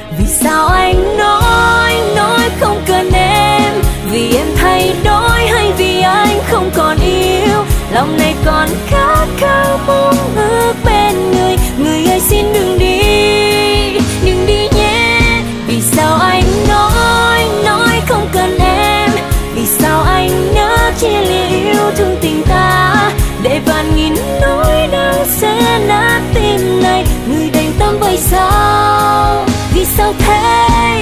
Vì sao anh nói không cần em? Vì em thay đổi hay vì anh không còn yêu? Lòng này còn khát khao mong ước bên người. Người ơi xin đừng đi nhé. Vì sao anh nói không cần em? Vì sao anh nỡ chia lìa yêu thương tình ta? Để vạn nghìn nỗi đau sẽ nát tim này, người đành tâm vậy sao? Vì sao thế?